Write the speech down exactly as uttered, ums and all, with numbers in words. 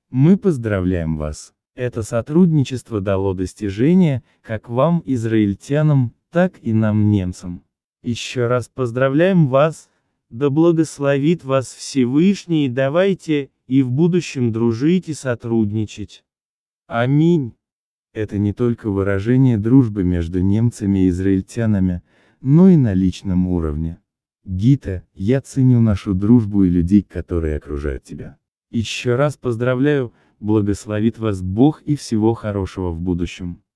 Мы поздравляем вас. Это сотрудничество дало достижения, как вам, израильтянам, так и нам, немцам. Еще раз поздравляем вас, да благословит вас Всевышний, и давайте и в будущем дружить и сотрудничать. Аминь. Это не только выражение дружбы между немцами и израильтянами, но и на личном уровне. Гита, я ценю нашу дружбу и людей, которые окружают тебя. Еще раз поздравляю, благословит вас Бог и всего хорошего в будущем.